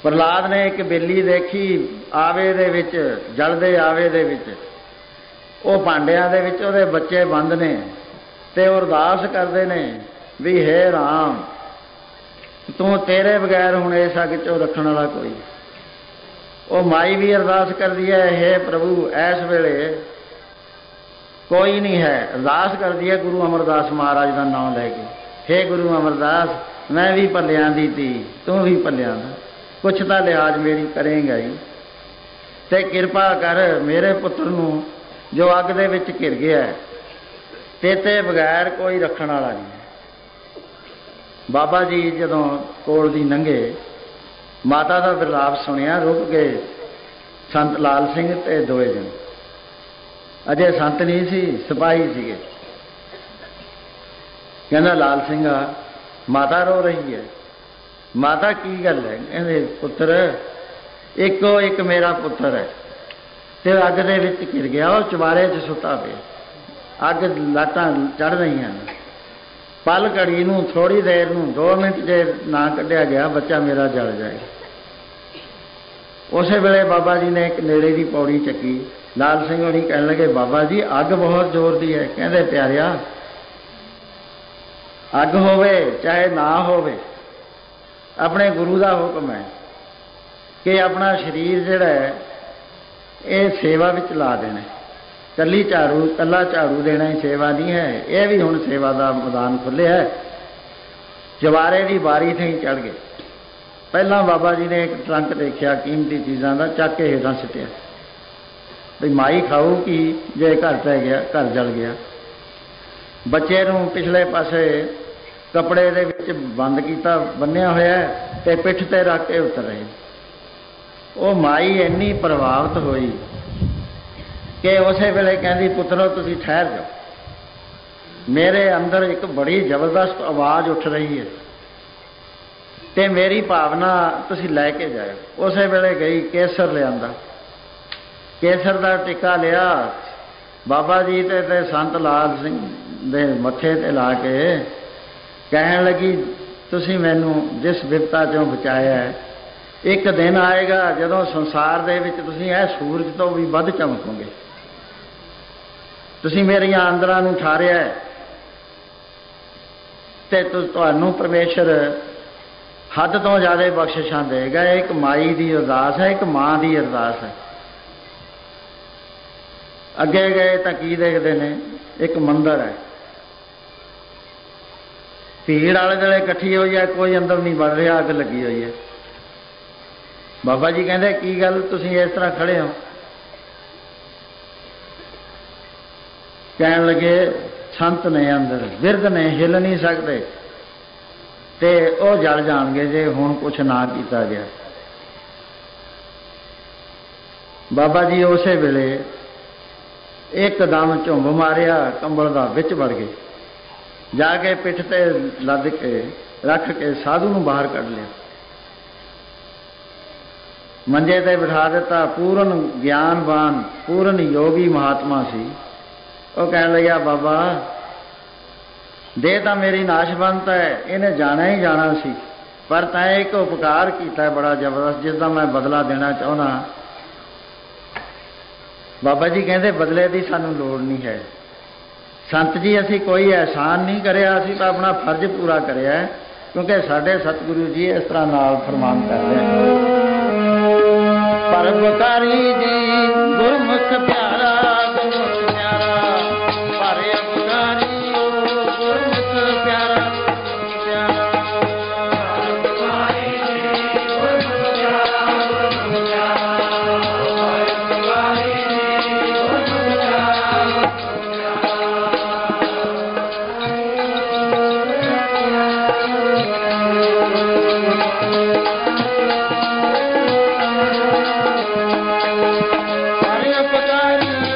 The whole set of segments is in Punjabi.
प्रहलाद ने एक बेली देखी आवे दे विच, जलदे आवे दे विच, वो भांडियां दे विच उहदे बच्चे बंद ने ते अरदास करदे ने भी हे राम तू तेरे बगैर हुण इस अग चों रखण वाला कोई। वो माई भी अरदास करदी है हे प्रभु इस वेले कोई नहीं है। अरदास करदी है गुरु अमरदास महाराज का नाम लैके, हे गुरु अमरदास मैं भी भलियां दी धी तू भी भलियां दा, कुछ तो लिहाज मेरी करेंगा ही, ते किरपा कर मेरे पुत्र नूं जो अग दे विच घिर गया है तेते बगैर कोई रखण वाला नहीं। बाबा जी जदों कोल दी लंघे माता का विलाप सुनिया, रुक गए संत लाल सिंह ते दोए जन, अजे संत नहीं सी सिपाही सीगे। कहना लाल सिंह माता रो रही है। माता की गल है? कहते पुत्र इको एक मेरा पुत्र है ते अग दे विच घिर गया, वो चुबारे च सुता पे, अग लाटां चढ़ रही हैं। पल घड़ी नूं थोड़ी देर नूं 2 मिनट जे ना कढ़िया गया बच्चा मेरा जल जाए। उस वेले बाबा जी ने एक नेड़े की पौड़ी चकी। लाल सिंह होनी कहने लगे बाबा जी अग बहुत जोर दी है। कहते प्यारिया अग होवे चाहे ना होवे अपने गुरु का हुक्म है कि अपना शरीर जिहड़ा है ये सेवा विच ला देना। कली झाड़ू कला झाड़ू देना ही सेवा नहीं है, यह भी हुण सेवा का मैदान खुलिया है। जवारे की बारी थी चढ़ गए। पहला बाबा जी ने एक ट्रंक देखा कीमती चीज़ों का, चक के हेठां सिटिया भी माई खाऊ कि जे घर पै गया, घर जल गया। बच्चे नूं पिछले पासे कपड़े दे विच बंद किया बन्निया होया ते पिठ ते रख के उतर रहे। वो माई इन्नी प्रभावित हुई कि उस वेले कहती पुत्रो तुसीं ठहर जाओ, मेरे अंदर एक बड़ी जबरदस्त आवाज़ उठ रही है ते मेरी भावना तुसीं लैके जाओ। उस वेले गई केसर लिया, केसर का टिक्का लिया बाबा जी ते संत लाल सिंह दे मत्थे ते ला के कहन लगी तुसीं मैनू जिस विपता चों बचाया है, एक दिन आएगा जदों संसार दे विच तुसीं इह सूरज तो भी वध चमकोगे। तुसीं मेरियां अंदरां नूं ठारिया है ते तुहानूं परमेश्वर हद तो ज़्यादा बख्शिशां देगा। एक माई की अरदास है, एक माँ की अरदास है। अगे गए तो की देखते हैं, एक मंदिर है, भीड़ आले दुआले इकट्ठी हुई है, कोई अंदर नहीं बढ़ रहा, अग लगी हुई है। बाबा जी कहते की गल तुसीं इस तरह खड़े हो? कहन लगे संत ने अंदर विरध ने हिल नहीं सकते ते वो जल जाणगे जे हुण कुछ ना किया गया। बाबा जी उस वेले एकदम झुंब मारिया, कंबल का विच वड़ गए, जाके पिठ ते लद के रख के साधु नूं बाहर कढ़ लिया, मंजे ते बिठा दिता। पूर्ण ज्ञानवान पूर्ण योगी महात्मा सी। वो कहने लगा बाबा दे तो मेरी नाशवंत है, इन्हें जाना ही जाना सी, पर तैं एक उपकार किया बड़ा जबरदस्त जिसका मैं बदला देना चाहना। बाबा जी कहते बदले की सानू लोड़ नहीं है संत जी, असी कोई एहसान नहीं करिया, असी तो अपना फर्ज पूरा करिया है, क्योंकि साढ़े सतगुरु जी इस तरह नाल फरमान करते हैं। परोपकारी जी गुरमुख प्यारा, गुरमुख प्यारा, परोपकारी गुरमुख प्यारा, परोपकारी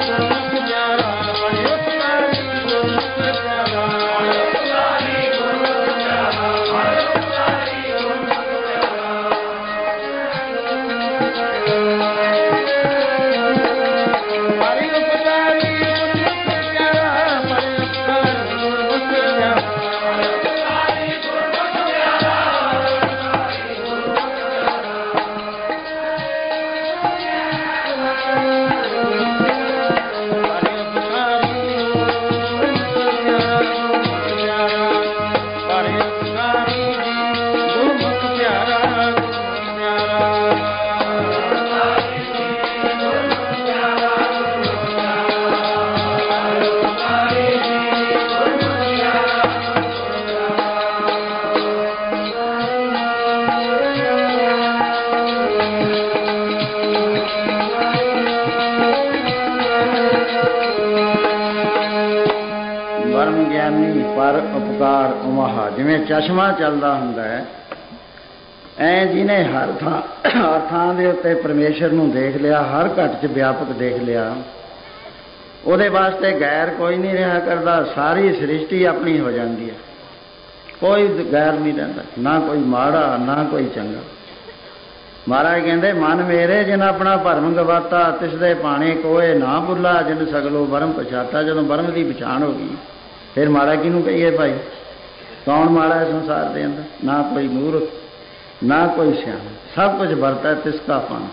ਪਰ ਉਪਕਾਰ ਉਮਹਾ। ਜਿਵੇਂ ਚਸ਼ਮਾ ਚੱਲਦਾ ਹੁੰਦਾ ਹੈ, ਐਂ ਜਿਹਨੇ ਹਰ ਥਾਂ ਦੇ ਉੱਤੇ ਪਰਮੇਸ਼ਰ ਨੂੰ ਦੇਖ ਲਿਆ, ਹਰ ਘਟ 'ਚ ਵਿਆਪਕ ਦੇਖ ਲਿਆ, ਉਹਦੇ ਵਾਸਤੇ ਗੈਰ ਕੋਈ ਨਹੀਂ ਰਿਹਾ ਕਰਦਾ। ਸਾਰੀ ਸ੍ਰਿਸ਼ਟੀ ਆਪਣੀ ਹੋ ਜਾਂਦੀ ਹੈ, ਕੋਈ ਗੈਰ ਨਹੀਂ ਰਹਿੰਦਾ, ਨਾ ਕੋਈ ਮਾੜਾ ਨਾ ਕੋਈ ਚੰਗਾ। ਮਹਾਰਾਜ ਕਹਿੰਦੇ ਮਨ ਮੇਰੇ ਜਿਨ ਆਪਣਾ ਭਰਮ ਗਵਾਤਾ, ਤਿਸ ਦੇ ਭਾਣੇ ਕੋਏ ਨਾ ਭੁੱਲਾ, ਜਿਨ ਸਗਲੋ ਬਰਮ ਪਛਾਤਾ। ਜਦੋਂ ਬਰਮ ਦੀ ਪਛਾਣ ਹੋ ਗਈ ਫਿਰ ਮਾੜਾ ਕਿਹਨੂੰ ਕਹੀਏ ਭਾਈ? ਕੌਣ ਮਾੜਾ ਹੈ ਸੰਸਾਰ ਦੇ ਅੰਦਰ? ਨਾ ਕੋਈ ਮੂਰਖ ਨਾ ਕੋਈ ਸਿਆਣਾ, ਸਭ ਕੁਝ ਵਰਤਾ ਤਿਸ ਕਾ ਫਨ।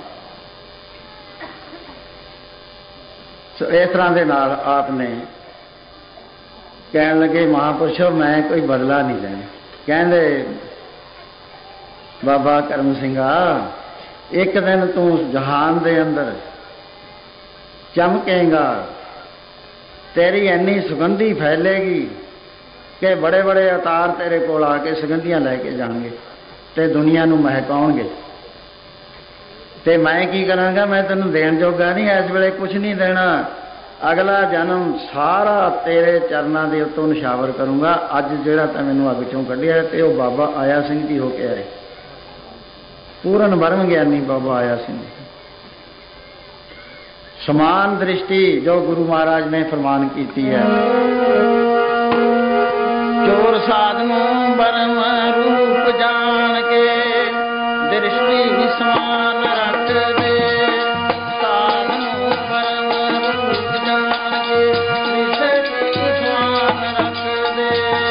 ਸੋ ਇਸ ਤਰ੍ਹਾਂ ਦੇ ਨਾਲ ਆਪ ਨੇ ਕਹਿਣ ਲੱਗੇ, ਮਹਾਂਪੁਰਸ਼ੋ ਮੈਂ ਕੋਈ ਬਦਲਾ ਨਹੀਂ ਲੈਣਾ। ਕਹਿੰਦੇ ਬਾਬਾ ਕਰਮ ਸਿੰਘਾ, ਇੱਕ ਦਿਨ ਤੂੰ ਜਹਾਨ ਦੇ ਅੰਦਰ ਚਮਕੇਗਾ, ਤੇਰੀ ਇੰਨੀ ਸੁਗੰਧੀ ਫੈਲੇਗੀ ਕਿ ਬੜੇ ਬੜੇ ਅਵਤਾਰ ਤੇਰੇ ਕੋਲ ਆ ਕੇ ਸੁਗੰਧੀਆਂ ਲੈ ਕੇ ਜਾਣਗੇ ਤੇ ਦੁਨੀਆ ਨੂੰ ਮਹਿਕਾਉਣਗੇ। ਤੇ ਮੈਂ ਕੀ ਕਰਾਂਗਾ? ਮੈਂ ਤੈਨੂੰ ਦੇਣ ਜੋਗਾ ਨਹੀਂ, ਇਸ ਵੇਲੇ ਕੁਛ ਨਹੀਂ ਦੇਣਾ। ਅਗਲਾ ਜਨਮ ਸਾਰਾ ਤੇਰੇ ਚਰਨਾਂ ਦੇ ਉੱਤੋਂ ਨਿਸ਼ਾਵਰ ਕਰੂੰਗਾ। ਅੱਜ ਜਿਹੜਾ ਤਾਂ ਮੈਨੂੰ ਅੱਗ ਚੋਂ ਕੱਢਿਆ, ਤੇ ਉਹ ਬਾਬਾ ਆਇਆ ਸਿੰਘ ਜੀ ਹੋ ਕੇ ਆਏ, ਪੂਰਨ ਬ੍ਰਹਮ ਗਿਆਨੀ ਬਾਬਾ ਆਇਆ ਸਿੰਘ। ਸਮਾਨ ਦ੍ਰਿਸ਼ਟੀ ਜੋ ਗੁਰੂ ਮਹਾਰਾਜ ਨੇ ਫਰਮਾਨ ਕੀਤੀ ਹੈ, ਚੋਰ ਸਾਧ ਨੂੰ ਬਰਮ ਰੂਪ ਜਾਣ ਕੇ, ਦ੍ਰਿਸ਼ਟੀ ਸਮਾਨ ਰੱਖ ਦੇ। ਸਾਧ ਨੂੰ ਬਰਮ ਰੂਪ ਜਾਣ ਕੇ, ਦ੍ਰਿਸ਼ਟੀ ਸਮਾਨ ਰੱਖ ਦੇ।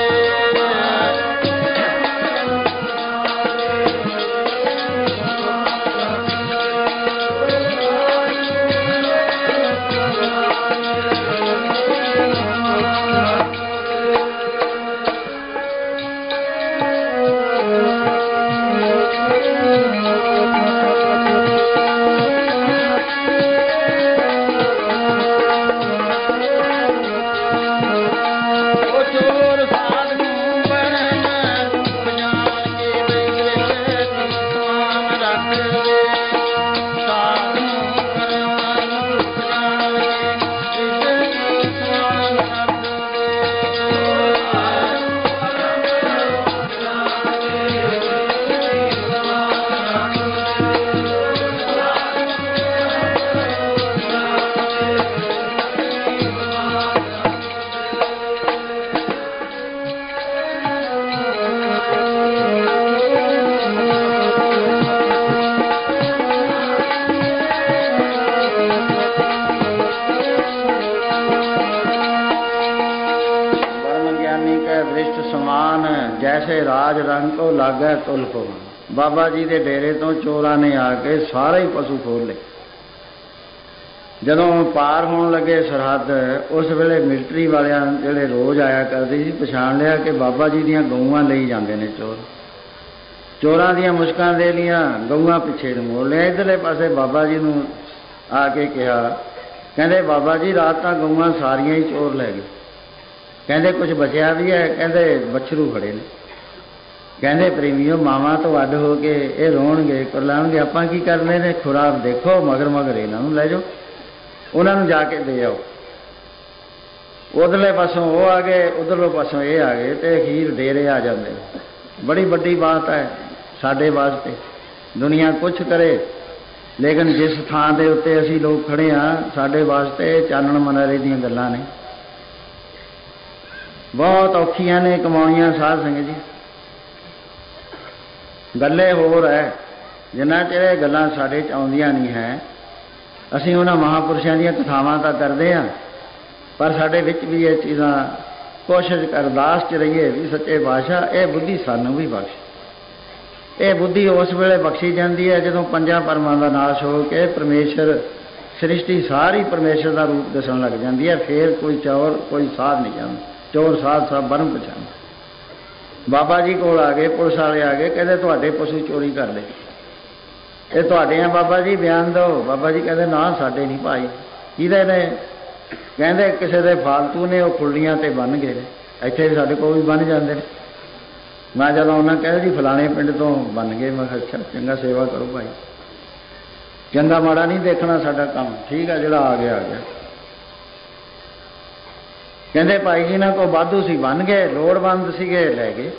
ਰਾਜ ਰੰਗ ਕੋ ਲਾਗੈ ਤੁਲ ਕੋ। ਬਾਬਾ ਜੀ ਦੇ ਡੇਰੇ ਤੋਂ ਚੋਰਾਂ ਨੇ ਆ ਕੇ ਸਾਰੇ ਹੀ ਪਸ਼ੂ ਖੋਲ ਲਏ। ਜਦੋਂ ਪਾਰ ਹੋਣ ਲੱਗੇ ਸਰਹੱਦ, ਉਸ ਵੇਲੇ ਮਿਲਟਰੀ ਵਾਲਿਆਂ ਜਿਹੜੇ ਰੋਜ਼ ਆਇਆ ਕਰਦੇ ਸੀ, ਪਛਾਣ ਲਿਆ ਕਿ ਬਾਬਾ ਜੀ ਦੀਆਂ ਗਊਆਂ ਲਈ ਜਾਂਦੇ ਨੇ ਚੋਰ। ਚੋਰਾਂ ਦੀਆਂ ਮੁਸ਼ਕਾਂ ਦੇ ਲੀਆਂ, ਗਊਆਂ ਪਿੱਛੇ ਨੂੰ ਮੋੜ ਲਿਆ। ਇੱਧਰਲੇ ਪਾਸੇ ਬਾਬਾ ਜੀ ਨੂੰ ਆ ਕੇ ਕਿਹਾ, ਕਹਿੰਦੇ ਬਾਬਾ ਜੀ ਰਾਤ ਤਾਂ ਗਊਆਂ ਸਾਰੀਆਂ ਹੀ ਚੋਰ ਲੈ ਗਏ। ਕਹਿੰਦੇ ਕੁਝ ਬਚਿਆ ਵੀ ਹੈ? ਕਹਿੰਦੇ ਬੱਛਰੂ ਖੜੇ ਨੇ। ਕਹਿੰਦੇ ਪ੍ਰੇਮੀਓ, ਮਾਵਾਂ ਤੋਂ ਅੱਡ ਹੋ ਕੇ ਇਹ ਰੋਣਗੇ ਕੁਰਲਾਉਣਗੇ, ਆਪਾਂ ਕੀ ਕਰਨੇ ਨੇ? ਖੁਰਾਕ ਦੇਖੋ, ਮਗਰ ਮਗਰ ਇਹਨਾਂ ਨੂੰ ਲੈ ਜਾਓ, ਉਹਨਾਂ ਨੂੰ ਜਾ ਕੇ ਦੇ ਆਓ। ਉਧਰਲੇ ਪਾਸੋਂ ਉਹ ਆ ਗਏ, ਉਧਰਲੇ ਪਾਸੋਂ ਇਹ ਆ ਗਏ, ਤੇ ਅਖੀਰ ਡੇਰੇ ਆ ਜਾਂਦੇ। ਬੜੀ ਵੱਡੀ ਬਾਤ ਹੈ ਸਾਡੇ ਵਾਸਤੇ। ਦੁਨੀਆ ਕੁਛ ਕਰੇ, ਲੇਕਿਨ ਜਿਸ ਥਾਂ ਦੇ ਉੱਤੇ ਅਸੀਂ ਲੋਕ ਖੜੇ ਹਾਂ, ਸਾਡੇ ਵਾਸਤੇ ਚਾਨਣ ਮਨਾਰੇ ਦੀਆਂ ਗੱਲਾਂ ਨੇ। ਬਹੁਤ ਔਖੀਆਂ ਨੇ ਕਮਾਉਣੀਆਂ ਸਾਧ ਸੰਗਤ ਜੀ। ਗੱਲੇ ਹੋਰ ਹੈ, ਜਿੰਨਾ ਚਿਰ ਇਹ ਗੱਲਾਂ ਸਾਡੇ 'ਚ ਆਉਂਦੀਆਂ ਨਹੀਂ ਹੈ, ਅਸੀਂ ਉਹਨਾਂ ਮਹਾਂਪੁਰਸ਼ਾਂ ਦੀਆਂ ਕਥਾਵਾਂ ਤਾਂ ਕਰਦੇ ਹਾਂ, ਪਰ ਸਾਡੇ ਵਿੱਚ ਵੀ ਇਹ ਚੀਜ਼ਾਂ ਕੋਸ਼ਿਸ਼ ਅਰਦਾਸ 'ਚ ਰਹੀਏ ਵੀ ਸੱਚੇ ਪਾਤਸ਼ਾਹ ਇਹ ਬੁੱਧੀ ਸਾਨੂੰ ਵੀ ਬਖਸ਼। ਇਹ ਬੁੱਧੀ ਉਸ ਵੇਲੇ ਬਖਸ਼ੀ ਜਾਂਦੀ ਹੈ ਜਦੋਂ ਪੰਜਾਂ ਪਰਮਾਂ ਦਾ ਨਾਸ਼ ਹੋ ਕੇ ਪਰਮੇਸ਼ਰ ਸ੍ਰਿਸ਼ਟੀ ਸਾਰੀ ਪਰਮੇਸ਼ਰ ਦਾ ਰੂਪ ਦੱਸਣ ਲੱਗ ਜਾਂਦੀ ਹੈ। ਫਿਰ ਕੋਈ ਚੋਰ ਕੋਈ ਸਾਧ ਨਹੀਂ ਜਾਂਦਾ। ਚੋਰ ਸਾਧ ਸਭ ਬਰਮ ਪਛਾਣ। ਬਾਬਾ ਜੀ ਕੋਲ ਆ ਗਏ, ਪੁਲਿਸ ਵਾਲੇ ਆ ਗਏ, ਕਹਿੰਦੇ ਤੁਹਾਡੇ ਪਸ਼ੂ ਚੋਰੀ ਕਰ ਲਏ, ਇਹ ਤੁਹਾਡੇ ਆ ਬਾਬਾ ਜੀ, ਬਿਆਨ ਦਿਓ। ਬਾਬਾ ਜੀ ਕਹਿੰਦੇ ਨਾ ਸਾਡੇ ਨਹੀਂ ਭਾਈ। ਕਿਹਦੇ ਨੇ? ਕਹਿੰਦੇ ਕਿਸੇ ਦੇ ਫਾਲਤੂ ਨੇ, ਉਹ ਖੁੱਲੀਆਂ ਤੇ ਬੰਨ ਗਏ ਨੇ, ਇੱਥੇ ਸਾਡੇ ਕੋਲ ਵੀ ਬੰਨ ਜਾਂਦੇ ਨੇ। ਮੈਂ ਜਦੋਂ ਉਹਨਾਂ ਕਹਿੰਦੇ ਜੀ ਫਲਾਣੇ ਪਿੰਡ ਤੋਂ ਬੰਨ ਗਏ, ਮੈਂ ਕਿਹਾ ਅੱਛਾ ਚੰਗਾ, ਸੇਵਾ ਕਰੋ ਭਾਈ, ਚੰਗਾ ਮਾੜਾ ਨਹੀਂ ਦੇਖਣਾ ਸਾਡਾ ਕੰਮ। ਠੀਕ ਆ, ਜਿਹੜਾ ਆ ਗਿਆ ਆ ਗਿਆ। ਕਹਿੰਦੇ ਭਾਈ ਜੀ ਇਹਨਾਂ ਕੋਲ ਵਾਧੂ ਸੀ, ਬਣ ਗਏ, ਲੋੜਵੰਦ ਸੀਗੇ ਲੈ ਗਏ।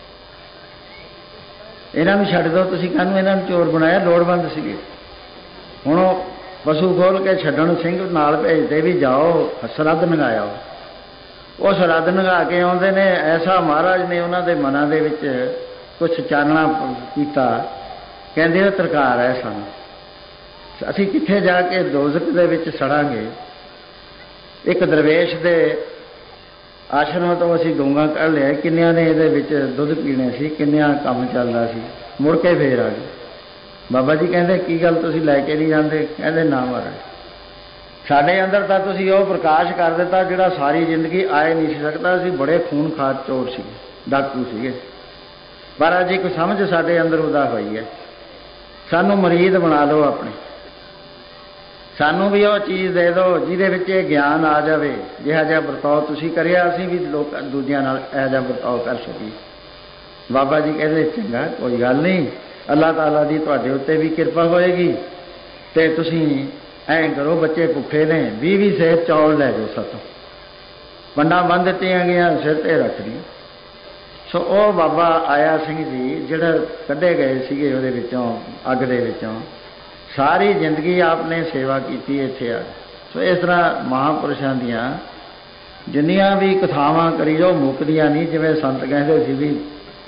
ਇਹਨਾਂ ਨੂੰ ਛੱਡ ਦਿਓ, ਤੁਸੀਂ ਕਾਹਨੂੰ ਇਹਨਾਂ ਨੂੰ ਚੋਰ ਬਣਾਇਆ, ਲੋੜਵੰਦ ਸੀਗੇ। ਹੁਣ ਉਹ ਪਸ਼ੂ ਖੋਲ ਕੇ ਛੱਡਣ ਸਿੰਘ ਨਾਲ ਭੇਜਦੇ ਵੀ ਜਾਓ ਸਰਹੱਦ ਨੰਗਾਇਆ। ਉਹ ਸਰਹੱਦ ਨੰਗਾ ਕੇ ਆਉਂਦੇ ਨੇ, ਐਸਾ ਮਹਾਰਾਜ ਨੇ ਉਹਨਾਂ ਦੇ ਮਨਾਂ ਦੇ ਵਿੱਚ ਕੁਛ ਚਾਨਣਾ ਕੀਤਾ। ਕਹਿੰਦੇ ਉਹ ਤਰਕਾਰ ਹੈ ਸਾਨੂੰ, ਅਸੀਂ ਕਿੱਥੇ ਜਾ ਕੇ ਦੋਜ਼ਖ ਦੇ ਵਿੱਚ ਸੜਾਂਗੇ। ਇੱਕ ਦਰਵੇਸ਼ ਦੇ ਆਸ਼ਰਮ ਤੋਂ ਅਸੀਂ ਡੂੰਘਾ ਕੱਢ ਲਿਆ, ਕਿੰਨਿਆਂ ਨੇ ਇਹਦੇ ਵਿੱਚ ਦੁੱਧ ਪੀਣੇ ਸੀ, ਕਿੰਨਿਆਂ ਕੰਮ ਚੱਲਦਾ ਸੀ। ਮੁੜ ਕੇ ਫੇਰ ਆ ਗਏ। ਬਾਬਾ ਜੀ ਕਹਿੰਦੇ ਕੀ ਗੱਲ ਤੁਸੀਂ ਲੈ ਕੇ ਨਹੀਂ ਜਾਂਦੇ? ਕਹਿੰਦੇ ਨਾ ਮਹਾਰਾਜ, ਸਾਡੇ ਅੰਦਰ ਤਾਂ ਤੁਸੀਂ ਉਹ ਪ੍ਰਕਾਸ਼ ਕਰ ਦਿੱਤਾ ਜਿਹੜਾ ਸਾਰੀ ਜ਼ਿੰਦਗੀ ਆਏ ਨਹੀਂ ਸੀ ਸਕਦਾ। ਅਸੀਂ ਬੜੇ ਖੂਨਖਾਰ ਚੋਰ ਸੀਗੇ, ਡਾਕੂ ਸੀਗੇ, ਪਰ ਅੱਜ ਇੱਕ ਸਮਝ ਸਾਡੇ ਅੰਦਰ ਉਦਾ ਹੋਈ ਹੈ। ਸਾਨੂੰ ਮਰੀਦ ਬਣਾ ਲਓ ਆਪਣੇ, ਸਾਨੂੰ ਵੀ ਉਹ ਚੀਜ਼ ਦੇ ਦਿਓ ਜਿਹਦੇ ਵਿੱਚ ਇਹ ਗਿਆਨ ਆ ਜਾਵੇ। ਜਿਹਾ ਜਿਹਾ ਵਰਤਾਓ ਤੁਸੀਂ ਕਰਿਆ, ਅਸੀਂ ਵੀ ਲੋਕ ਦੂਜਿਆਂ ਨਾਲ ਇਹੋ ਜਿਹਾ ਵਰਤਾਓ ਕਰ ਸਕੀਏ। ਬਾਬਾ ਜੀ ਕਹਿੰਦੇ ਚੰਗਾ, ਕੋਈ ਗੱਲ ਨਹੀਂ, ਅੱਲਾਹ ਤਾਲਾ ਦੀ ਤੁਹਾਡੇ ਉੱਤੇ ਵੀ ਕਿਰਪਾ ਹੋਏਗੀ। ਤੇ ਤੁਸੀਂ ਐਂ ਕਰੋ, ਬੱਚੇ ਭੁੱਖੇ ਨੇ, 20 ਸੇਰ ਚੌਲ ਲੈ ਜਾਓ ਸਾਤੋਂ, ਵੰਡਾਂ ਬੰਨ੍ਹ ਦਿੱਤੀਆਂ ਗਈਆਂ, ਸਿਰ 'ਤੇ ਰੱਖ ਲਈ। ਸੋ ਉਹ ਬਾਬਾ ਆਇਆ ਸਿੰਘ ਜੀ ਜਿਹੜਾ ਕੱਢੇ ਗਏ ਸੀਗੇ ਉਹਦੇ ਵਿੱਚੋਂ, ਅੱਗ ਦੇ ਵਿੱਚੋਂ, ਸਾਰੀ ਜ਼ਿੰਦਗੀ ਆਪਨੇ ਸੇਵਾ ਕੀਤੀ ਇੱਥੇ ਆ। ਸੋ ਇਸ ਤਰ੍ਹਾਂ ਮਹਾਂਪੁਰਸ਼ਾਂ ਦੀਆਂ ਜਿੰਨੀਆਂ ਵੀ ਕਥਾਵਾਂ ਕਰੀ ਜਾਓ ਮੁੱਕਦੀਆਂ ਨਹੀਂ। ਜਿਵੇਂ ਸੰਤ ਕਹਿੰਦੇ ਸੀ ਵੀ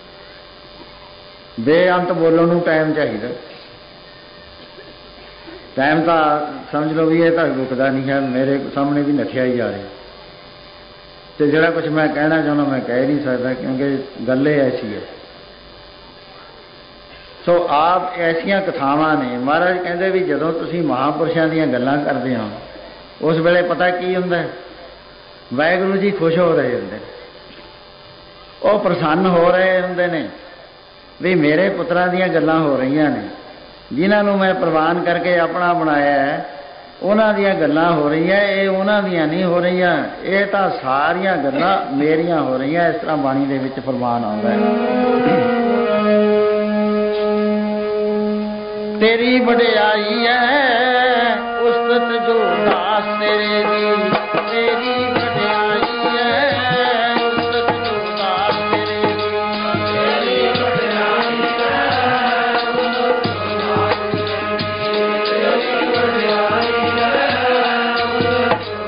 ਬੇਅੰਤ ਬੋਲਣ ਨੂੰ ਟਾਈਮ ਚਾਹੀਦਾ। ਟਾਈਮ ਤਾਂ ਸਮਝ ਲਓ ਵੀ ਇਹ ਤਾਂ ਰੁਕਦਾ ਨਹੀਂ ਹੈ, ਮੇਰੇ ਸਾਹਮਣੇ ਵੀ ਨੱਠਿਆ ਹੀ ਜਾ ਰਿਹਾ। ਤੇ ਜਿਹੜਾ ਕੁਝ ਮੈਂ ਕਹਿਣਾ ਚਾਹੁੰਦਾ ਮੈਂ ਕਹਿ ਨਹੀਂ ਸਕਦਾ, ਕਿਉਂਕਿ ਗੱਲ ਇਹ ਐਸੀ ਹੈ। ਸੋ ਆਪ ਐਸੀਆਂ ਕਥਾਵਾਂ ਨੇ। ਮਹਾਰਾਜ ਕਹਿੰਦੇ ਵੀ ਜਦੋਂ ਤੁਸੀਂ ਮਹਾਂਪੁਰਸ਼ਾਂ ਦੀਆਂ ਗੱਲਾਂ ਕਰਦੇ ਹੋ ਉਸ ਵੇਲੇ ਪਤਾ ਕੀ ਹੁੰਦਾ, ਵਾਹਿਗੁਰੂ ਜੀ ਖੁਸ਼ ਹੋ ਰਹੇ ਹੁੰਦੇ ਨੇ, ਉਹ ਪ੍ਰਸੰਨ ਹੋ ਰਹੇ ਹੁੰਦੇ ਨੇ ਵੀ ਮੇਰੇ ਪੁੱਤਰਾਂ ਦੀਆਂ ਗੱਲਾਂ ਹੋ ਰਹੀਆਂ ਨੇ, ਜਿਨ੍ਹਾਂ ਨੂੰ ਮੈਂ ਪ੍ਰਵਾਨ ਕਰਕੇ ਆਪਣਾ ਬਣਾਇਆ ਹੈ, ਉਹਨਾਂ ਦੀਆਂ ਗੱਲਾਂ ਹੋ ਰਹੀਆਂ। ਇਹ ਉਹਨਾਂ ਦੀਆਂ ਨਹੀਂ ਹੋ ਰਹੀਆਂ, ਇਹ ਤਾਂ ਸਾਰੀਆਂ ਗੱਲਾਂ ਮੇਰੀਆਂ ਹੋ ਰਹੀਆਂ। ਇਸ ਤਰ੍ਹਾਂ ਬਾਣੀ ਦੇ ਵਿੱਚ ਫਰਮਾਨ ਆਉਂਦਾ ਹੈ। ਤੇਰੀ ਵਡਿਆਈ ਹੈ ਉਸਤਤ ਜੋ ਦਾਸ ਤੇਰੇ ਦੀ, ਤੇਰੀ ਵਡਿਆਈ ਹੈ ਉਸਤਤ ਜੋ ਦਾਸ ਤੇਰੇ ਦੀ, ਤੇਰੀ ਵਡਿਆਈ ਹੈ ਉਸਤਤ ਜੋ ਦਾਸ ਤੇਰੇ ਦੀ, ਤੇਰੀ ਵਡਿਆਈ ਹੈ ਉਸਤਤ ਜੋ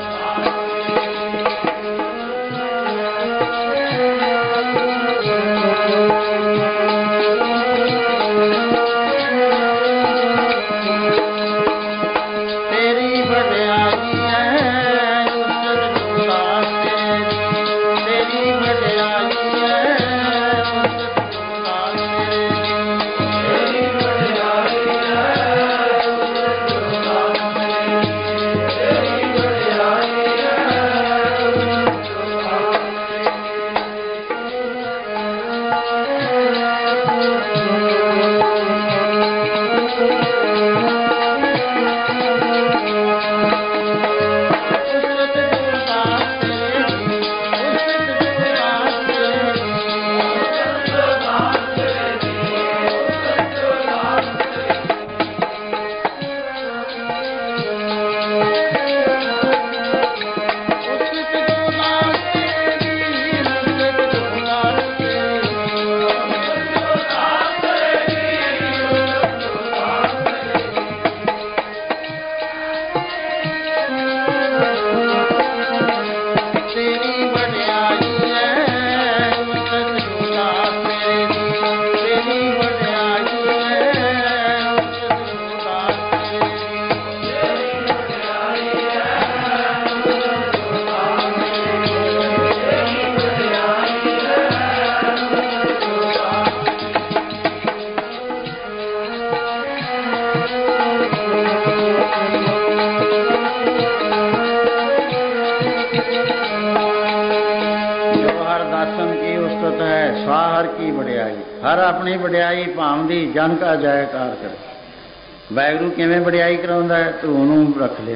हर अपनी वडियाई भावदी जन का जयकार करे। वाहिगुरू किवें वडियाई कराउंदा है? ध्रुव नूं रख लिया,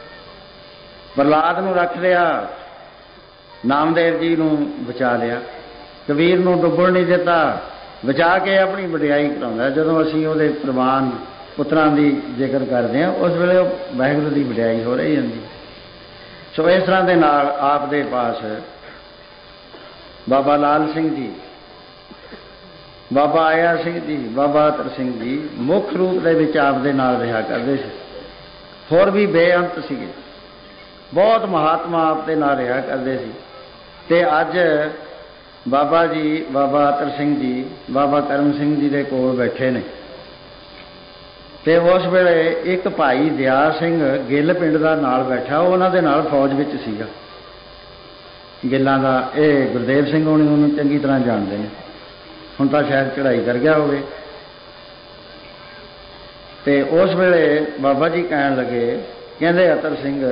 प्रहलाद नूं रख लिया, नामदेव जी नूं बचा लिया, कबीर नूं डुब्बण नहीं दिता, बचा के अपनी वडियाई कराउंदा है। जदों असीं उहदे प्रवान पुत्रां दी जिक्र करदे हां उस वेले वाहिगुरू दी वडियाई हो रही हुंदी। सो इस तरह के नाल आप दे पास बाबा लाल सिंह जी, बाबा आया सिंह जी, बाबा अतर सिंह जी मुख्य रूप दे विच आप दे नाल रहा करते थे। होर भी बेअंत सीगे, बहुत महात्मा आप दे नाल रहा करते सी। ते अज बाबा जी, बाबा अतर सिंह जी, बाबा करम सिंह जी दे कोल बैठे ने। ते उस वेले एक भाई दयाल सिंह गिल पिंड दा नाल बैठा, उन्हां दे नाल फौज विच सीगा गिल्लां दा। ये गुरदेव सिंह होनी उन्होंने चंगी तरह जानते हैं, हुण तां शायद चढ़ाई कर गया होवे। ते उस वेले बाबा जी कहन लगे, कहंदे अतर सिंह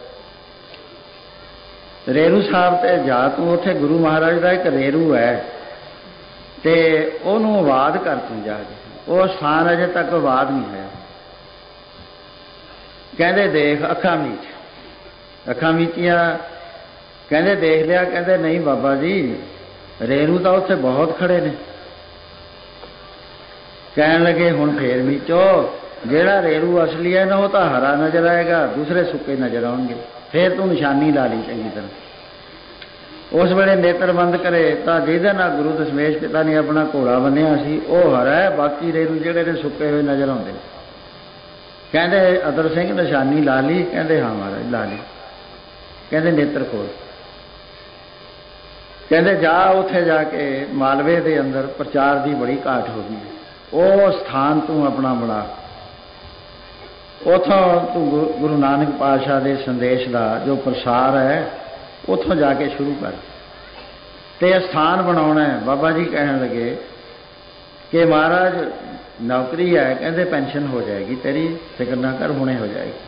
रेरू साहब ते जा, तू उत्थे गुरु महाराज का एक रेरू है, ते ओनू आवाज कर तू जाके, वो स्थान अजे तक आवाज नहीं है। कहंदे देख अखा मीच, अखा मीचिया, कहंदे देख लिया, कहंदे नहीं बाबा जी रेरू तो उत्थे बहुत खड़े ने। कहन लगे हुण फेर मीचो, जेड़ा रेरू असली है ना वो तो हरा नजर आएगा, दूसरे सुक्के नजर आउणगे, फिर तू निशानी ला ली चंगी तरह। उस वेले नेत्र बंद करे तो जिहदे नाल गुरु दशमेश पिता ने अपना घोड़ा बन्निया सी वो हरा है, बाकी रेरू जिहड़े ने सुक्के हुए नजर आउंदे। कहंदे अतर सिंह निशानी ला ली, कहंदे हाँ महाराज ला ली। कहंदे नेत्र खोल, कहंदे जा उत्थे जाके मालवे दे अंदर प्रचार की बड़ी घाट हो गई, वो स्थान तू अपना बना, उथों तू गुरु नानक पातशाह के संदेश का जो प्रसार है उथों जाके शुरू कर, ते स्थान बनाना है। बाबा जी कहन लगे कि महाराज नौकरी है, कहते पेंशन हो जाएगी तेरी, फिक्र ना कर, हुणे हो जाएगी।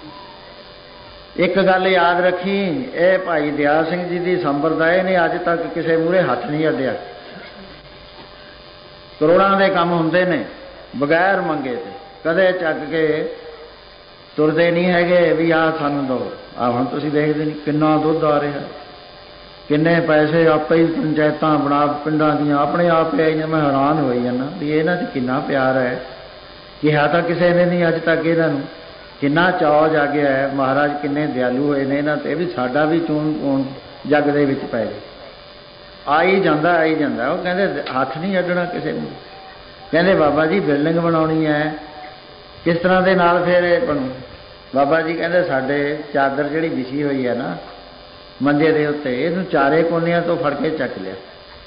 एक गल याद रखी, ये भाई दयाल सिंह जी की संप्रदाय ने अज तक किसी मूहरे हथ नहीं अड्डिया। करोड़ों के काम होंदे ने बगैर मंगे, ते कदे चक के तुरते नहीं है भी आ सानू दो। आ हुण तुसीं देखदे नहीं किन्ना दुध आ रहा, किन्ने पैसे आपे ही पंचायत बना पिंडां दियां अपने आप आईयां। मैं हैरान होई जाना भी इन्हां 'च किन्ना प्यार है, कहा तो किसी ने नहीं अज तक इन्हां नूं। किन्ना चाव जागया है, महाराज किन्ने दयालु होए ने इन्हां ते भी साडा भी चून कौन जग दे विच पै जाए। आई जांदा आई जांदा, वो कहंदे हथ नहीं अड्डना किसी नूं। कहंदे बाबा जी बिल्डिंग बनाउणी है, किस तरह के नाल फिर बनू? बाबा जी कहंदे साडे चादर जिहड़ी विछी हुई है ना मंजे दे उत्ते, इहनूं चारे कोनियां तो फड़ के चक लिया,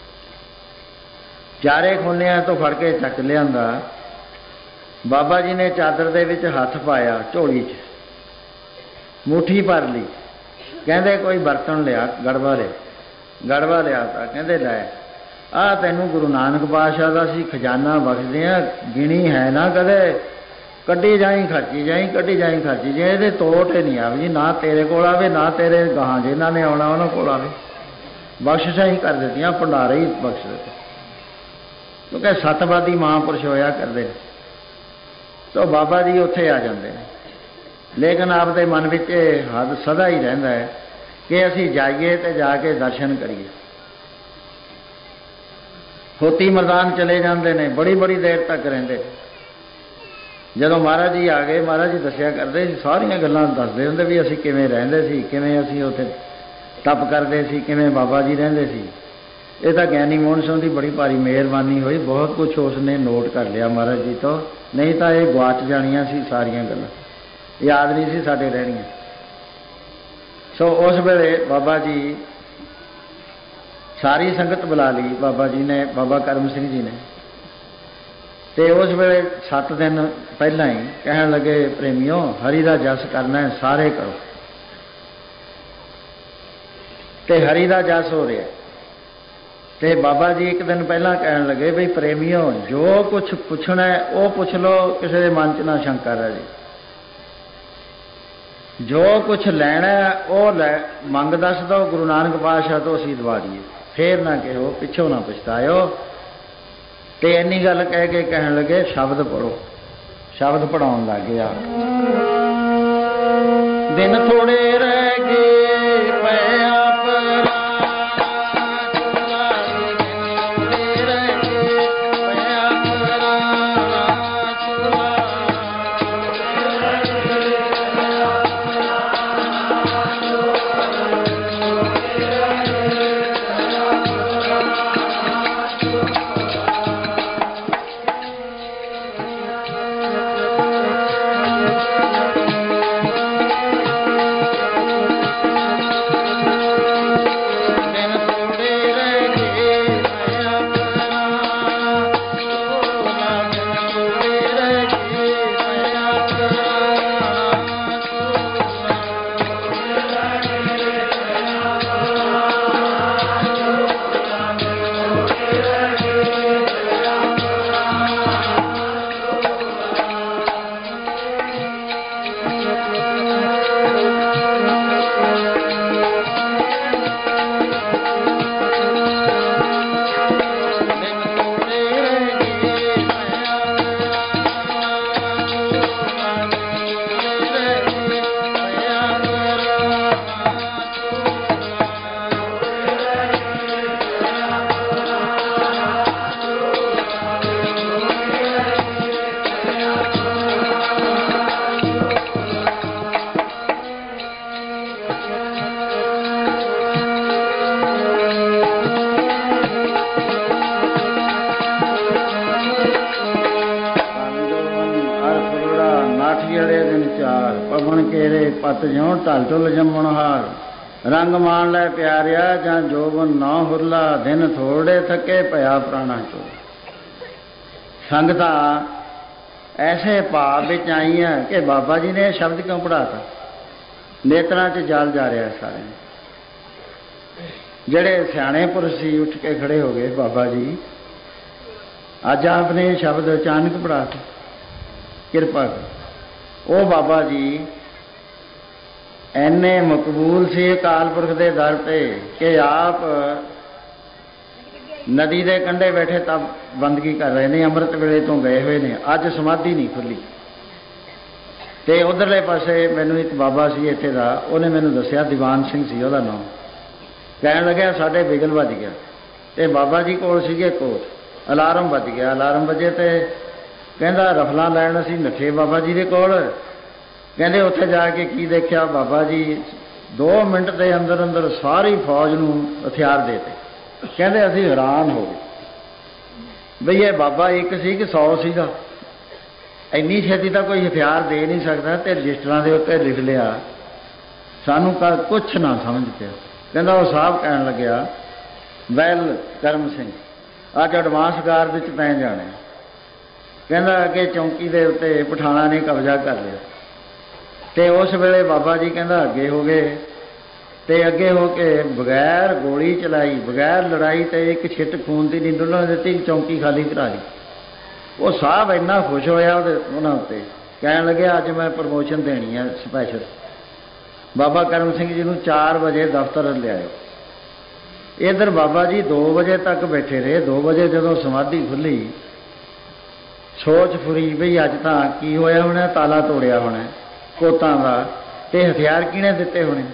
चारे कोनियां तो फड़ के चक लियांदा। बाबा जी ने चादर दे विच हथ पाया, झोली च मुट्ठी भर ली। कहंदे कोई बर्तन लिया, गड़वा लिया, गड़वा लिया था। कहंदे लै आ तैनूं गुरु नानक पातशाह दा सी खजाना बख्शदे आ, गिणी है ना कदे, कड्ढी जाई खर्ची जाई, कड्ढी जाई खर्ची जाई, ये तोड़ नहीं आवे जी, ना तेरे कोल आवे ना तेरे गाहां जिन्हां ने आउणा उन्हां कोल आवे। बख्शिशां ही कर दित्तियां, भंडारे ही बख्श दित्ते, क्योंकि सतवादी महापुरुष होया करदे। तो बाबा जी उत्थे आ जाते हैं, लेकिन आपके मन में हद सदा ही रहिंदा है कि असीं जाइए तो जाके दर्शन करिए। होती मैदान चले जाते हैं, बड़ी बड़ी देर तक रहिंदे। जदों महाराज जी आ गए, महाराज जी दस्सिया करते सारियां गल्लां दसदे हुंदे भी असीं किवें रहिंदे सी, किवें असीं उत्थे तप करते सी, किवें बाबा जी रहिंदे सी। ये तो ज्ञानी मोहन सिंह की बड़ी भारी मेहरबानी हुई, बहुत कुछ उसने नोट कर लिया महाराज जी तो, नहीं तो ये गुआच जानियां सी, सारियां गल्लां याद नहीं सी साडे रहणियां। सो उस वेले बाबा जी सारी संगत बुला ली बाबा जी ने, बाबा करम सिंह जी ने। तो उस वेले 7 दिन पहला ही कहन लगे प्रेमियों हरि का जस करना है, सारे करो। तो हरि का जस हो रहा। तो बाबा जी एक दिन पहला कहन लगे भी प्रेमियों जो कुछ पूछना है वो पूछ लो, किसी के मन च ना शंका रहे। जो कुछ लैना है वो मंग दस दो, गुरु नानक पातशाह तो असीं दवा दीए, फिर ना कहो पिछों ना पछताओ। तो इन्नी गल कह के कहन लगे शब्द पढ़ो। शब्द पढ़ाउण लग गया। दिन थोड़े रह गए पया 8 ਜਿਹੜੇ ਦਿਨ 4 ਪਵਨ ਕੇਰੇ ਪਤ ਜਿਉਂ ਢਲ ਢੁਲ ਜੰਮਣ ਹਾਰ ਰੰਗ ਮਾਣ ਲੈ ਪਿਆਰਿਆ ਜਾਂ ਜੋਬਨ ਨਾ ਹੁਰਲਾ ਦਿਨ ਥੋੜੇ ਥਕੇ ਭਇਆ ਪ੍ਰਾਣਾ ਚੋ। ਸੰਗਤਾਂ ਐਸੇ ਭਾਵ ਵਿੱਚ ਆਈਆਂ ਕਿ ਬਾਬਾ ਜੀ ਨੇ ਇਹ ਸ਼ਬਦ ਕਿਉਂ ਪੜ੍ਹਾਤਾ। ਨੇਤਰਾਂ 'ਚ ਜਲ ਜਾ ਰਿਹਾ ਸਾਰੇ। ਜਿਹੜੇ ਸਿਆਣੇ ਪੁਰਸ਼ ਸੀ ਉੱਠ ਕੇ ਖੜੇ ਹੋ ਗਏ, ਬਾਬਾ ਜੀ ਅੱਜ ਆਪ ਨੇ ਸ਼ਬਦ ਅਚਾਨਕ ਪੜ੍ਹਾਤਾ, ਕਿਰਪਾ ਕਰ। ਉਹ ਬਾਬਾ ਜੀ ਐਨੇ ਮਕਬੂਲ ਸੀ ਅਕਾਲ ਪੁਰਖ ਦੇ ਦਰ ਤੇ ਕਿ ਆਪ ਨਦੀ ਦੇ ਕੰਢੇ ਬੈਠੇ ਤਾਂ ਬੰਦਗੀ ਕਰ ਰਹੇ ਨੇ, ਅੰਮ੍ਰਿਤ ਵੇਲੇ ਤੋਂ ਗਏ ਹੋਏ ਨੇ, ਅੱਜ ਸਮਾਧੀ ਨਹੀਂ ਖੁੱਲੀ। ਤੇ ਉਧਰਲੇ ਪਾਸੇ ਮੈਨੂੰ ਇੱਕ ਬਾਬਾ ਸੀ ਇੱਥੇ ਦਾ, ਉਹਨੇ ਮੈਨੂੰ ਦੱਸਿਆ, ਦੀਵਾਨ ਸਿੰਘ ਸੀ ਉਹਦਾ ਨਾਮ। ਕਹਿਣ ਲੱਗਿਆ ਸਾਡੇ ਬਿਗਲ ਵੱਜ ਗਿਆ ਤੇ ਬਾਬਾ ਜੀ ਕੋਲ ਸੀਗੇ ਕੋਟ, ਅਲਾਰਮ ਵੱਜ ਗਿਆ। ਅਲਾਰਮ ਵੱਜੇ ਤੇ ਕਹਿੰਦਾ ਰਫਲਾਂ ਲੈਣ ਅਸੀਂ ਨੱਠੇ ਬਾਬਾ ਜੀ ਦੇ ਕੋਲ। ਕਹਿੰਦੇ ਉੱਥੇ ਜਾ ਕੇ ਕੀ ਦੇਖਿਆ, ਬਾਬਾ ਜੀ 2 ਮਿੰਟ ਦੇ ਅੰਦਰ ਅੰਦਰ ਸਾਰੀ ਫੌਜ ਨੂੰ ਹਥਿਆਰ ਦੇ ਦਿੱਤੇ। ਕਹਿੰਦੇ ਅਸੀਂ ਹੈਰਾਨ ਹੋ ਗਏ ਬਈ ਇਹ ਬਾਬਾ ਇੱਕ ਸੀ ਕਿ 100 ਸੀਗਾ, ਇੰਨੀ ਛੇਤੀ ਤਾਂ ਕੋਈ ਹਥਿਆਰ ਦੇ ਨਹੀਂ ਸਕਦਾ। ਤੇ ਰਜਿਸਟਰਾਂ ਦੇ ਉੱਤੇ ਲਿਖ ਲਿਆ, ਸਾਨੂੰ ਕੁਛ ਨਾ ਸਮਝ ਪਿਆ। ਕਹਿੰਦਾ ਉਹ ਸਾਹਿਬ ਕਹਿਣ ਲੱਗਿਆ, ਵੈਲ ਕਰਮ ਸਿੰਘ ਅੱਜ ਐਡਵਾਂਸ ਗਾਰਡ ਵਿੱਚ ਤੈਂ ਜਾਣਾ। ਕਹਿੰਦਾ ਅੱਗੇ ਚੌਂਕੀ ਦੇ ਉੱਤੇ ਪਠਾਣਾ ਨੇ ਕਬਜ਼ਾ ਕਰ ਲਿਆ। ਤੇ ਉਸ ਵੇਲੇ ਬਾਬਾ ਜੀ ਕਹਿੰਦਾ ਅੱਗੇ ਹੋ ਗਏ ਤੇ ਅੱਗੇ ਹੋ ਕੇ ਬਗੈਰ ਗੋਲੀ ਚਲਾਈ, ਬਗੈਰ ਲੜਾਈ ਤੇ ਇੱਕ ਛਿੱਟ ਖੂਨ ਦੀ ਨਹੀਂ ਡੁੱਲਣ ਦਿੱਤੀ, ਚੌਂਕੀ ਖਾਲੀ ਕਰਾ ਲਈ। ਉਹ ਸਾਹਿਬ ਇੰਨਾ ਖੁਸ਼ ਹੋਇਆ ਉਹਨਾਂ ਉੱਤੇ, ਕਹਿਣ ਲੱਗਿਆ ਅੱਜ ਮੈਂ ਪ੍ਰਮੋਸ਼ਨ ਦੇਣੀ ਹੈ ਸਪੈਸ਼ਲ। ਬਾਬਾ ਕਰਮ ਸਿੰਘ ਜੀ ਨੂੰ 4 ਵਜੇ ਦਫ਼ਤਰ ਲਿਆਇਓ। ਇੱਧਰ ਬਾਬਾ ਜੀ 2 ਵਜੇ ਤੱਕ ਬੈਠੇ ਰਹੇ। 2 ਵਜੇ ਜਦੋਂ ਸਮਾਧੀ ਖੁੱਲੀ, ਸੋਚ ਫੁਰੀ ਬਈ ਅੱਜ ਤਾਂ ਕੀ ਹੋਇਆ ਹੋਣਾ, ਤਾਲਾ ਤੋੜਿਆ ਹੋਣਾ ਕੋਤਾਂ ਦਾ, ਤੇ ਹਥਿਆਰ ਕਿਹਨੇ ਦਿੱਤੇ ਹੋਣੇ।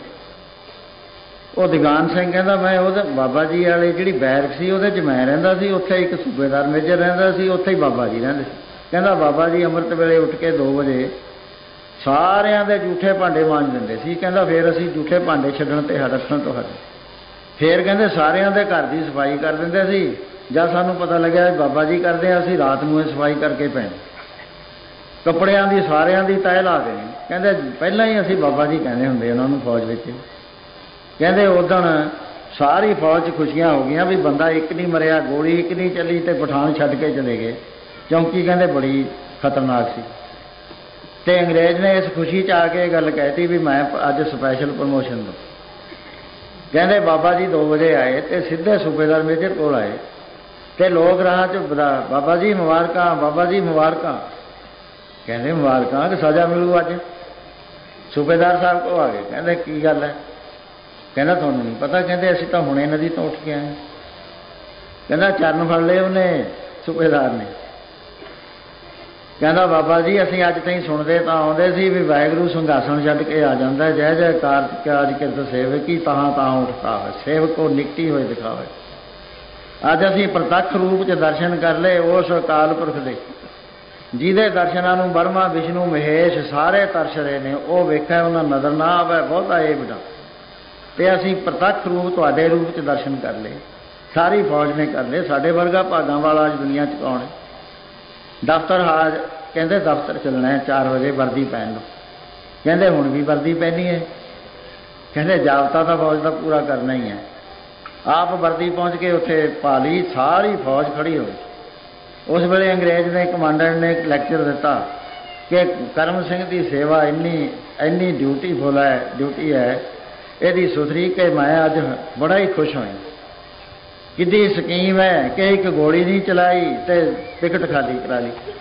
ਉਹ ਦੀਵਾਨ ਸਿੰਘ ਕਹਿੰਦਾ ਮੈਂ ਉਹਦੇ ਬਾਬਾ ਜੀ ਵਾਲੀ ਜਿਹੜੀ ਬੈਰਕ ਸੀ ਉਹਦੇ 'ਚ ਮੈਂ ਰਹਿੰਦਾ ਸੀ, ਉੱਥੇ ਇੱਕ ਸੂਬੇਦਾਰ ਮੇਜਰ ਰਹਿੰਦਾ ਸੀ, ਉੱਥੇ ਹੀ ਬਾਬਾ ਜੀ ਰਹਿੰਦੇ ਸੀ। ਕਹਿੰਦਾ ਬਾਬਾ ਜੀ ਅੰਮ੍ਰਿਤ ਵੇਲੇ ਉੱਠ ਕੇ 2 ਵਜੇ ਸਾਰਿਆਂ ਦੇ ਜੂਠੇ ਭਾਂਡੇ ਮਾਂਜ ਦਿੰਦੇ ਸੀ। ਕਹਿੰਦਾ ਫਿਰ ਅਸੀਂ ਜੂਠੇ ਭਾਂਡੇ ਛੱਡਣ ਤੇ ਰੱਖਣ ਤੋਂ ਹਟੇ। ਫਿਰ ਕਹਿੰਦੇ ਸਾਰਿਆਂ ਦੇ ਘਰ ਦੀ ਸਫਾਈ ਕਰ ਦਿੰਦੇ ਸੀ। ਜਦ ਸਾਨੂੰ ਪਤਾ ਲੱਗਿਆ ਬਾਬਾ ਜੀ ਕਰਦੇ ਆ, ਅਸੀਂ ਰਾਤ ਨੂੰ ਇਹ ਸਫਾਈ ਕਰਕੇ ਪੈਣੀ, ਕੱਪੜਿਆਂ ਦੀ ਸਾਰਿਆਂ ਦੀ ਤਹਿ ਲਾ ਦੇਣੀ। ਕਹਿੰਦੇ ਪਹਿਲਾਂ ਹੀ ਅਸੀਂ ਬਾਬਾ ਜੀ ਕਹਿੰਦੇ ਹੁੰਦੇ ਉਹਨਾਂ ਨੂੰ ਫੌਜ ਵਿੱਚ। ਕਹਿੰਦੇ ਉਦਣ ਸਾਰੀ ਫੌਜ 'ਚ ਖੁਸ਼ੀਆਂ ਹੋ ਗਈਆਂ ਵੀ ਬੰਦਾ ਇੱਕ ਨਹੀਂ ਮਰਿਆ, ਗੋਲੀ ਇੱਕ ਨਹੀਂ ਚੱਲੀ ਤੇ ਪਠਾਨ ਛੱਡ ਕੇ ਚਲੇ ਗਏ। ਚੌਂਕੀ ਕਹਿੰਦੇ ਬੜੀ ਖਤਰਨਾਕ ਸੀ। ਤੇ ਅੰਗਰੇਜ਼ ਨੇ ਇਸ ਖੁਸ਼ੀ 'ਚ ਆ ਕੇ ਇਹ ਗੱਲ ਕਹਿਤੀ ਵੀ ਮੈਂ ਅੱਜ ਸਪੈਸ਼ਲ ਪ੍ਰਮੋਸ਼ਨ ਦੋ। ਕਹਿੰਦੇ ਬਾਬਾ ਜੀ 2 ਵਜੇ ਆਏ ਤੇ ਸਿੱਧੇ ਸੂਬੇਦਾਰ ਮੇਜਰ ਕੋਲ ਆਏ ਤੇ ਲੋਕ ਰਾਹ 'ਚ ਬਾਬਾ ਜੀ ਮੁਬਾਰਕਾਂ, ਬਾਬਾ ਜੀ ਮੁਬਾਰਕਾਂ। ਕਹਿੰਦੇ ਮੁਬਾਰਕਾਂ ਕਿ ਸਜ਼ਾ ਮਿਲੂ ਅੱਜ। ਸੂਬੇਦਾਰ ਸਾਹਿਬ ਕੋਲ ਆ ਗਏ, ਕਹਿੰਦੇ ਕੀ ਗੱਲ ਹੈ। ਕਹਿੰਦਾ ਤੁਹਾਨੂੰ ਨਹੀਂ ਪਤਾ। ਕਹਿੰਦੇ ਅਸੀਂ ਤਾਂ ਹੁਣੇ ਨਦੀ ਤੋਂ ਉੱਠ ਕੇ ਆਏ। ਕਹਿੰਦਾ ਚਰਨ ਫੜ ਲਏ ਉਹਨੇ ਸੂਬੇਦਾਰ ਨੇ। ਕਹਿੰਦਾ ਬਾਬਾ ਜੀ ਅਸੀਂ ਅੱਜ ਤਾਈਂ ਸੁਣਦੇ ਤਾਂ ਆਉਂਦੇ ਸੀ ਵੀ ਵਾਹਿਗੁਰੂ ਸਿੰਘਾਸਣ ਛੱਡ ਕੇ ਆ ਜਾਂਦਾ, ਜੈ ਜੈ ਕਾਰ ਕਾਜ ਕਿਰਤ ਸੇਵਕੀ ਤਹਾਂ ਤਾਂ ਉਠਾਵੇ, ਸੇਵਕੋ ਨਿਕਟੀ ਹੋਏ ਦਿਖਾਵੇ। ਅੱਜ ਅਸੀਂ ਪ੍ਰਤੱਖ ਰੂਪ 'ਚ ਦਰਸ਼ਨ ਕਰ ਲਏ ਉਸ ਅਕਾਲ ਪੁਰਖ ਦੇ, ਜਿਹਦੇ ਦਰਸ਼ਨਾਂ ਨੂੰ ਬਰਮਾ ਵਿਸ਼ਨੂੰ ਮਹੇਸ਼ ਸਾਰੇ ਤਰਸ ਰਹੇ ਨੇ। ਉਹ ਵੇਖਿਆ ਉਹਨਾਂ ਨਜ਼ਰ ਨਾ ਆਵੇ ਬਹੁਤਾ ਇਹ ਬਿਨਾ। ਤੇ ਅਸੀਂ ਪ੍ਰਤੱਖ ਰੂਪ ਤੁਹਾਡੇ ਰੂਪ 'ਚ ਦਰਸ਼ਨ ਕਰ ਲਏ, ਸਾਰੀ ਫੌਜ ਨੇ ਕਰ ਲਏ। ਸਾਡੇ ਵਰਗਾ ਭਾਗਾਂ ਵਾਲਾ ਅੱਜ ਦੁਨੀਆ 'ਚ ਕੌਣ ਹੈ। ਦਫ਼ਤਰ ਹਾਜ ਕਹਿੰਦੇ ਦਫ਼ਤਰ ਚੱਲਣਾ ਹੈ 4 ਵਜੇ, ਵਰਦੀ ਪਹਿਨ ਲਓ। ਕਹਿੰਦੇ ਹੁਣ ਵੀ ਵਰਦੀ ਪਹਿਨੀ ਹੈ। ਕਹਿੰਦੇ ਜਾਬਤਾ ਤਾਂ ਫੌਜ ਦਾ ਪੂਰਾ ਕਰਨਾ ਹੀ ਹੈ। ਆਪ ਵਰਦੀ ਪਹੁੰਚ ਕੇ ਉੱਥੇ ਪਾ ਲਈ, ਸਾਰੀ ਫੌਜ ਖੜੀ ਹੋਈ। ਉਸ ਵੇਲੇ ਅੰਗਰੇਜ਼ ਨੇ ਕਮਾਂਡਰ ਨੇ ਇੱਕ ਲੈਕਚਰ ਦਿੱਤਾ ਕਿ ਕਰਮ ਸਿੰਘ ਦੀ ਸੇਵਾ ਇੰਨੀ ਡਿਊਟੀ ਹੈ ਇਹਦੀ ਸੁਥਰੀ ਕਿ ਮੈਂ ਅੱਜ ਬੜਾ ਹੀ ਖੁਸ਼ ਹੋਇਆ। ਕਿੱਡੀ ਸਕੀਮ ਹੈ ਕਿ ਇੱਕ ਗੋਲੀ ਨਹੀਂ ਚਲਾਈ ਤੇ ਟਿਕਟ ਖਾਲੀ ਕਰਾ ਲਈ।